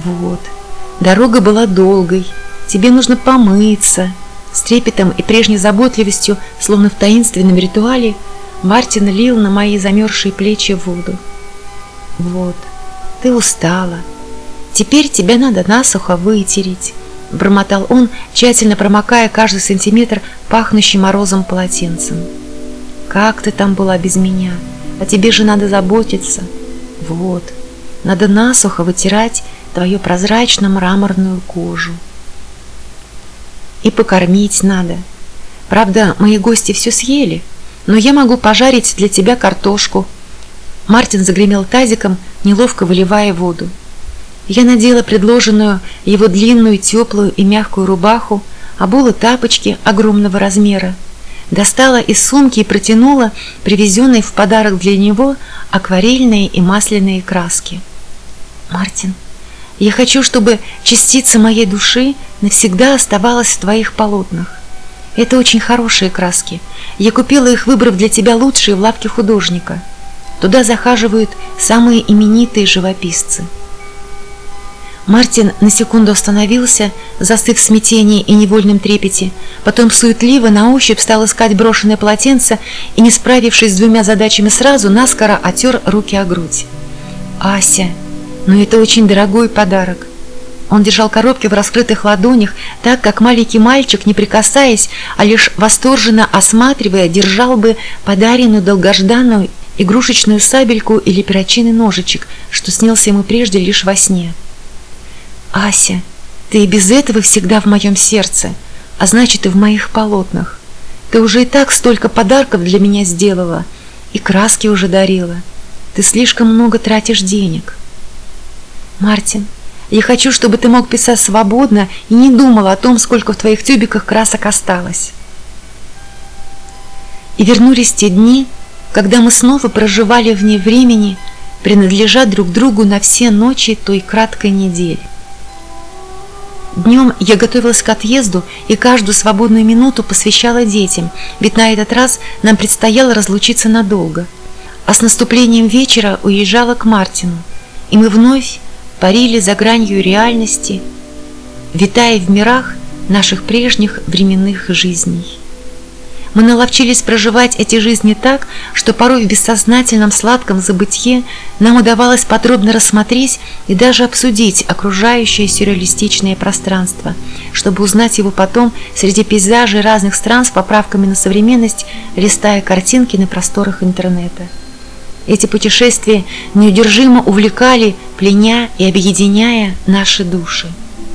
Вот. Дорога была долгой. Тебе нужно помыться. С трепетом и прежней заботливостью, словно в таинственном ритуале, Мартин лил на мои замерзшие плечи воду. Вот. Ты устала. Теперь тебя надо насухо вытереть, бормотал он, тщательно промокая каждый сантиметр пахнущим морозом полотенцем. Как ты там была без меня? А тебе же надо заботиться. Вот. Надо насухо вытирать твою прозрачно-мраморную кожу. И покормить надо. Правда, мои гости все съели, но я могу пожарить для тебя картошку. Мартин загремел тазиком, неловко выливая воду. Я надела предложенную его длинную, теплую и мягкую рубаху, обула тапочки огромного размера, достала из сумки и протянула привезенные в подарок для него акварельные и масляные краски. Мартин, я хочу, чтобы частица моей души навсегда оставалась в твоих полотнах. Это очень хорошие краски. Я купила их, выбрав для тебя лучшие в лавке художника. Туда захаживают самые именитые живописцы. Мартин на секунду остановился, застыв в смятении и невольном трепете, потом суетливо на ощупь стал искать брошенное полотенце и, не справившись с двумя задачами сразу, наскоро отер руки о грудь. «Ася, но это очень дорогой подарок». Он держал коробки в раскрытых ладонях, так как маленький мальчик, не прикасаясь, а лишь восторженно осматривая, держал бы подаренную долгожданную игрушечную сабельку или перочинный ножичек, что снился ему прежде лишь во сне. «Ася, ты и без этого всегда в моем сердце, а значит и в моих полотнах. Ты уже и так столько подарков для меня сделала, и краски уже дарила. Ты слишком много тратишь денег. Мартин, я хочу, чтобы ты мог писать свободно и не думал о том, сколько в твоих тюбиках красок осталось». И вернулись те дни, когда мы снова проживали вне времени, принадлежа друг другу на все ночи той краткой недели. Днем я готовилась к отъезду и каждую свободную минуту посвящала детям, ведь на этот раз нам предстояло разлучиться надолго. А с наступлением вечера уезжала к Мартину, и мы вновь парили за гранью реальности, витая в мирах наших прежних временных жизней. Мы наловчились проживать эти жизни так, что порой в бессознательном сладком забытье нам удавалось подробно рассмотреть и даже обсудить окружающее сюрреалистичное пространство, чтобы узнать его потом среди пейзажей разных стран с поправками на современность, листая картинки на просторах интернета. Эти путешествия неудержимо увлекали, пленя и объединяя наши души.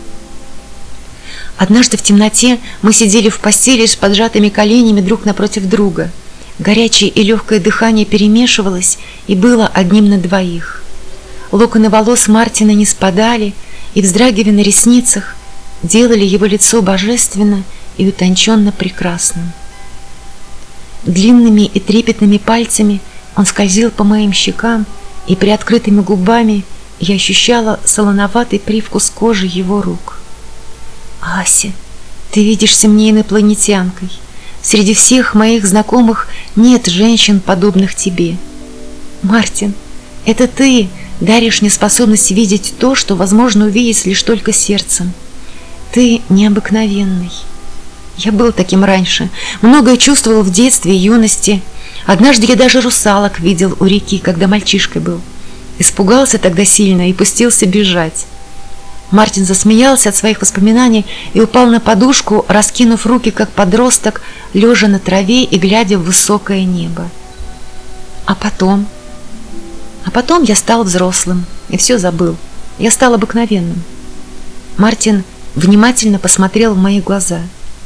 Однажды в темноте мы сидели в постели с поджатыми коленями друг напротив друга. Горячее и легкое дыхание перемешивалось и было одним на двоих. Локоны волос Мартина не спадали и, вздрагивая на ресницах, делали его лицо божественно и утонченно прекрасным. Длинными и трепетными пальцами он скользил по моим щекам, и приоткрытыми губами я ощущала солоноватый привкус кожи его рук. «Ася, ты видишься мне инопланетянкой. Среди всех моих знакомых нет женщин, подобных тебе. Мартин, это ты даришь мне способность видеть то, что возможно увидеть лишь только сердцем. Ты необыкновенный. Я был таким раньше, многое чувствовал в детстве и юности. Однажды я даже русалок видел у реки, когда мальчишкой был. Испугался тогда сильно и пустился бежать». Мартин засмеялся от своих воспоминаний и упал на подушку, раскинув руки, как подросток, лежа на траве и глядя в высокое небо. А потом я стал взрослым и все забыл. Я стал обыкновенным. Мартин внимательно посмотрел в мои глаза.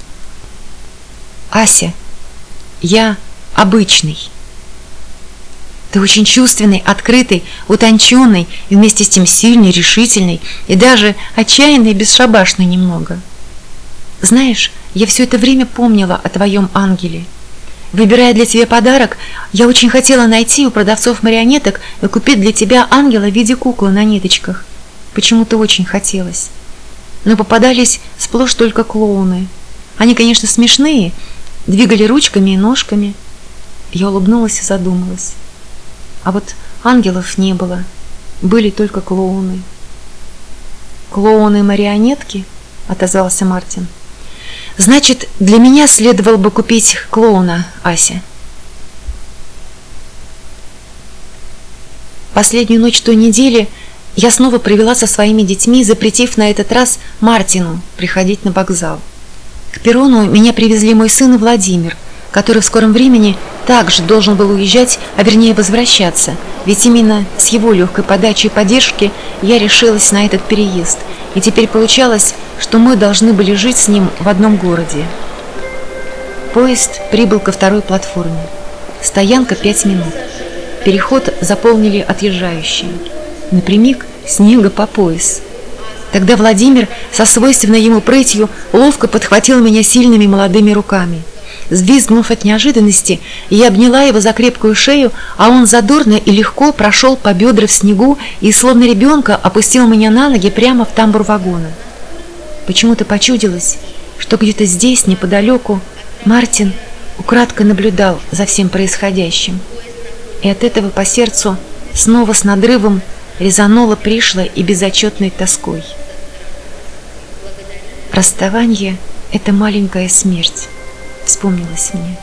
«Ася, я обычный. Ты очень чувственный, открытый, утонченный и вместе с тем сильный, решительный и даже отчаянный и бесшабашный немного. Знаешь, я все это время помнила о твоем ангеле. Выбирая для тебя подарок, я очень хотела найти у продавцов марионеток и купить для тебя ангела в виде куклы на ниточках. Почему-то очень хотелось. Но попадались сплошь только клоуны. Они, конечно, смешные, двигали ручками и ножками». Я улыбнулась и задумалась. А вот ангелов не было, были только клоуны. «Клоуны-марионетки?» – отозвался Мартин. «Значит, для меня следовало бы купить клоуна, Ася». Последнюю ночь той недели я снова провела со своими детьми, запретив на этот раз Мартину приходить на вокзал. К перрону меня привезли мой сын и Владимир, который в скором времени также должен был уезжать, а вернее возвращаться, ведь именно с его легкой подачей и поддержки я решилась на этот переезд, и теперь получалось, что мы должны были жить с ним в одном городе. Поезд прибыл ко второй платформе. Стоянка 5 минут. Переход заполнили отъезжающие. Напрямик снега по пояс. Тогда Владимир со свойственной ему прытью ловко подхватил меня сильными молодыми руками. Взвизгнув от неожиданности, я обняла его за крепкую шею, а он задорно и легко прошел по бедра в снегу и, словно ребенка, опустил меня на ноги прямо в тамбур вагона. Почему-то почудилось, что где-то здесь, неподалеку, Мартин украдкой наблюдал за всем происходящим. И от этого по сердцу снова с надрывом резануло пришлой и безотчетной тоской. Расставание — это маленькая смерть, вспомнилось мне.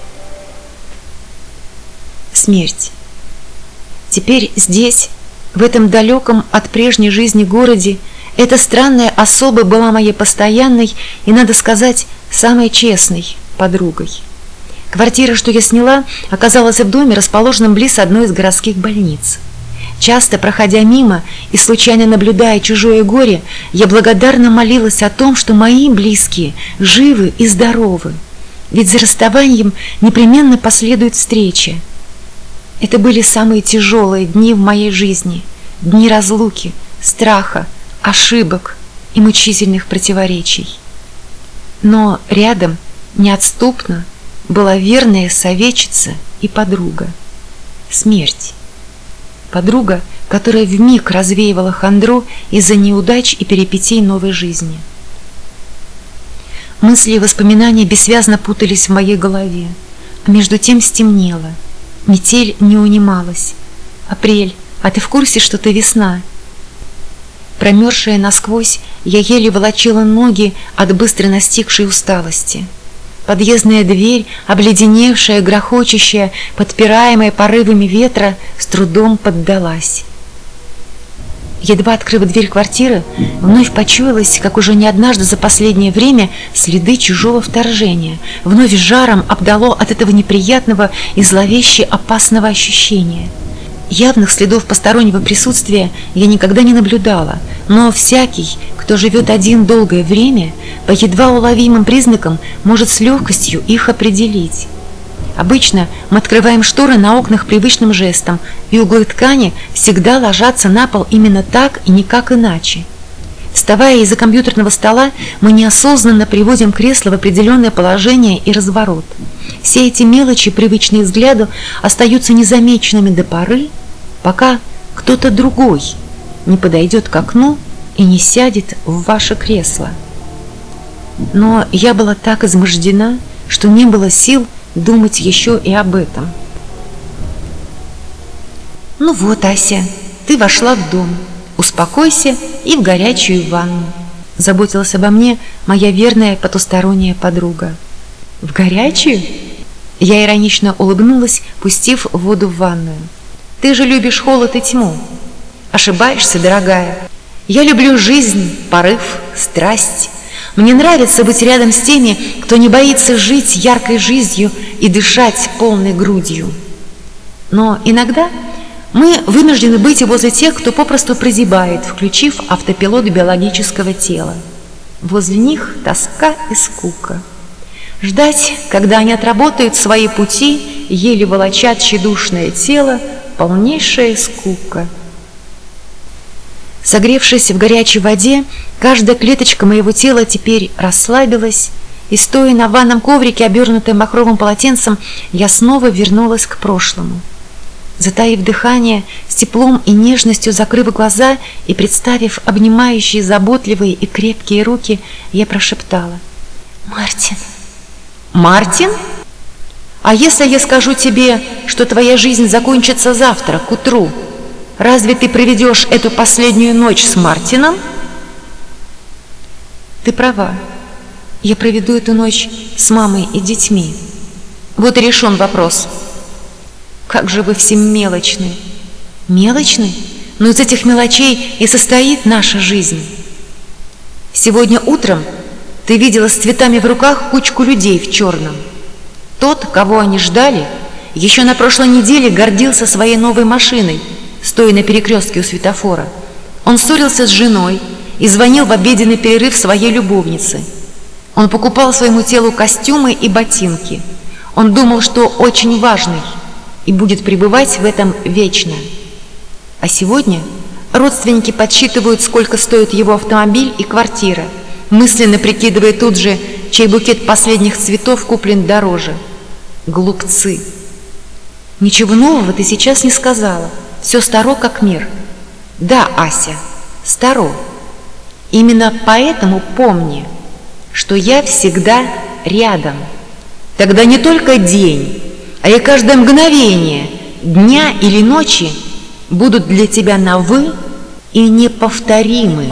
Смерть. Теперь здесь, в этом далеком от прежней жизни городе, эта странная особа была моей постоянной и, надо сказать, самой честной подругой. Квартира, что я сняла, оказалась в доме, расположенном близ одной из городских больниц. Часто, проходя мимо и случайно наблюдая чужое горе, я благодарно молилась о том, что мои близкие живы и здоровы, ведь за расставанием непременно последует встреча. Это были самые тяжелые дни в моей жизни, дни разлуки, страха, ошибок и мучительных противоречий. Но рядом неотступно была верная советчица и подруга — смерть. Подруга, которая вмиг развеивала хандру из-за неудач и перипетий новой жизни. Мысли и воспоминания бессвязно путались в моей голове, а между тем стемнело. Метель не унималась. «Апрель, а ты в курсе, что ты весна?» Промерзшая насквозь, я еле волочила ноги от быстро настигшей усталости. Подъездная дверь, обледеневшая, грохочущая, подпираемая порывами ветра, с трудом поддалась. Едва открыв дверь квартиры, вновь почуялась, как уже не однажды за последнее время, следы чужого вторжения. Вновь жаром обдало от этого неприятного и зловеще опасного ощущения. Явных следов постороннего присутствия я никогда не наблюдала, но всякий, кто живет один долгое время, по едва уловимым признакам может с легкостью их определить. Обычно мы открываем шторы на окнах привычным жестом, и углы ткани всегда ложатся на пол именно так и никак иначе. Вставая из-за компьютерного стола, мы неосознанно приводим кресло в определенное положение и разворот. Все эти мелочи, привычные взгляду, остаются незамеченными до поры, пока кто-то другой не подойдет к окну и не сядет в ваше кресло. Но я была так измождена, что не было сил думать еще и об этом. «Ну вот, Ася, ты вошла в дом. Успокойся и в горячую ванну», — заботилась обо мне моя верная потусторонняя подруга. «В горячую?» Я иронично улыбнулась, пустив воду в ванную. «Ты же любишь холод и тьму». «Ошибаешься, дорогая. Я люблю жизнь, порыв, страсть. Мне нравится быть рядом с теми, кто не боится жить яркой жизнью и дышать полной грудью. Но иногда мы вынуждены быть и возле тех, кто попросту прозябает, включив автопилот биологического тела. Возле них тоска и скука. Ждать, когда они отработают свои пути, еле волочат тщедушное тело, полнейшая скука. Согревшись в горячей воде, каждая клеточка моего тела теперь расслабилась, и, стоя на ванном коврике, обернутая махровым полотенцем, я снова вернулась к прошлому. Затаив дыхание, с теплом и нежностью закрыв глаза и представив обнимающие заботливые и крепкие руки, я прошептала: «Мартин». «Мартин? А если я скажу тебе, что твоя жизнь закончится завтра, к утру, разве ты проведешь эту последнюю ночь с Мартином?» Ты права. Я проведу эту ночь с мамой и детьми. Вот и решен вопрос. Как же вы все мелочны. Мелочны? Но из этих мелочей и состоит наша жизнь. Сегодня утром ты видела с цветами в руках кучку людей в черном. Тот, кого они ждали, еще на прошлой неделе гордился своей новой машиной, стоя на перекрестке у светофора. Он ссорился с женой и звонил в обеденный перерыв своей любовнице. Он покупал своему телу костюмы и ботинки. Он думал, что очень важный и будет пребывать в этом вечно. А сегодня родственники подсчитывают, сколько стоит его автомобиль и квартира, мысленно прикидывая тут же, чей букет последних цветов куплен дороже. Глупцы! Ничего нового ты сейчас не сказала. Все старо, как мир. Да, Ася, старо. Именно поэтому помни, что я всегда рядом. Тогда не только день, а и каждое мгновение дня или ночи будут для тебя на «вы» и неповторимы.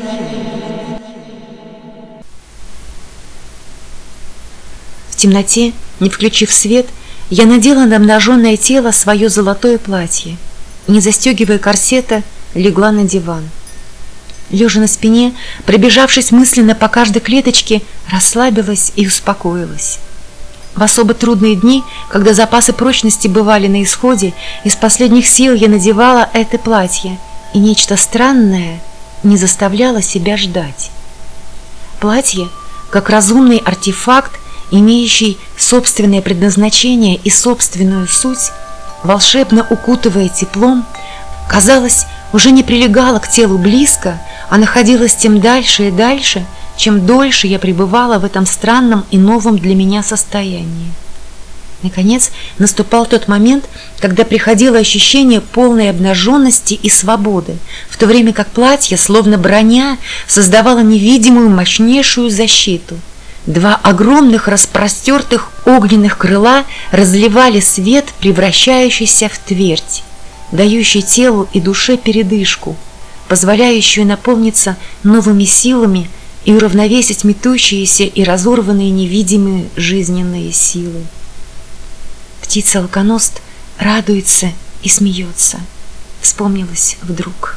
В темноте, не включив свет, я надела на обнаженное тело свое золотое платье и, не застегивая корсета, легла на диван. Лежа на спине, пробежавшись мысленно по каждой клеточке, расслабилась и успокоилась. В особо трудные дни, когда запасы прочности бывали на исходе, из последних сил я надевала это платье, и нечто странное не заставляло себя ждать. Платье, как разумный артефакт, имеющий собственное предназначение и собственную суть, волшебно укутывая теплом, казалось, уже не прилегало к телу близко, а находилось тем дальше и дальше, чем дольше я пребывала в этом странном и новом для меня состоянии. Наконец наступал тот момент, когда приходило ощущение полной обнаженности и свободы, в то время как платье, словно броня, создавало невидимую мощнейшую защиту. Два огромных распростертых огненных крыла разливали свет, превращающийся в твердь, дающий телу и душе передышку, позволяющую наполниться новыми силами и уравновесить метущиеся и разорванные невидимые жизненные силы. Птица-алконост радуется и смеется. Вспомнилось вдруг.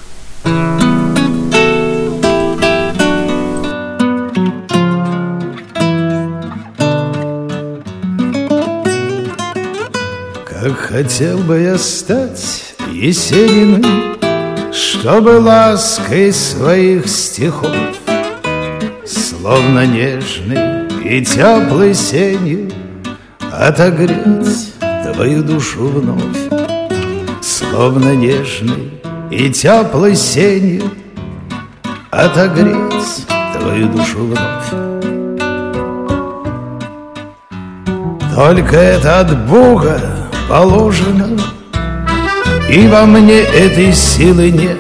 Как хотел бы я стать Есениным, чтобы лаской своих стихов, словно нежный и теплой сенью, отогреть твою душу вновь. Словно нежный и теплой сенью, отогреть твою душу вновь. Только это от Бога положено, и во мне этой силы нет,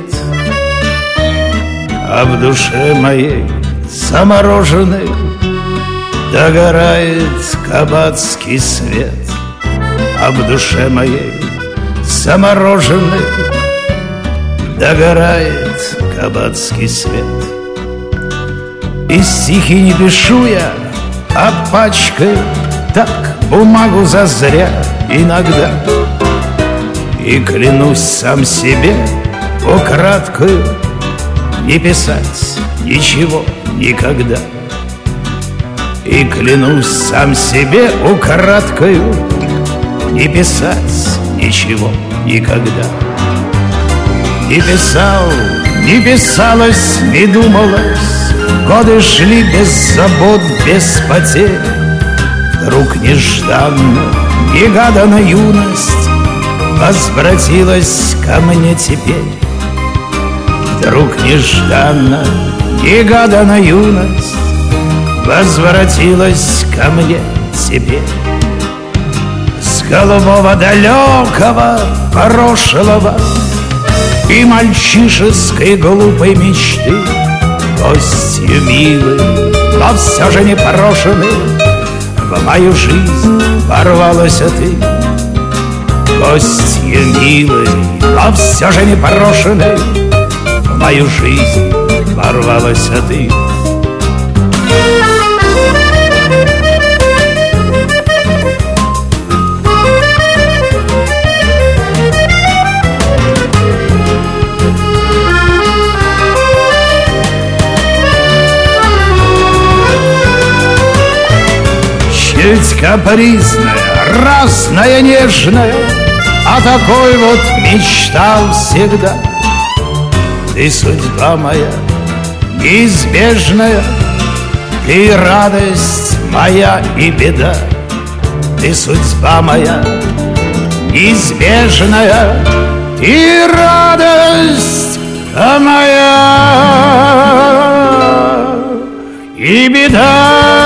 а в душе моей замороженной догорает кабацкий свет, а в душе моей замороженной догорает кабацкий свет. И стихи не пишу я, а пачкаю так бумагу зазря иногда, и клянусь сам себе украдкою не писать ничего никогда. И клянусь сам себе украдкою не писать ничего никогда. Не писал, не писалось, не думалось, годы шли без забот, без потерь. Вдруг нежданно, негаданно юность возвратилась ко мне теперь. Вдруг нежданно, негаданно юность возвратилась ко мне теперь. С голубого далекого прошлого и мальчишеской глупой мечты, гостью милой, но все же не брошенной, в мою жизнь ворвалась ты. Гостью милой, но все же не брошенной, в мою жизнь ворвалась ты. Чуть капризная, разная, нежная, о такой вот мечтал всегда. Ты судьба моя неизбежная, ты радость моя и беда. Ты судьба моя неизбежная, ты радость моя и беда.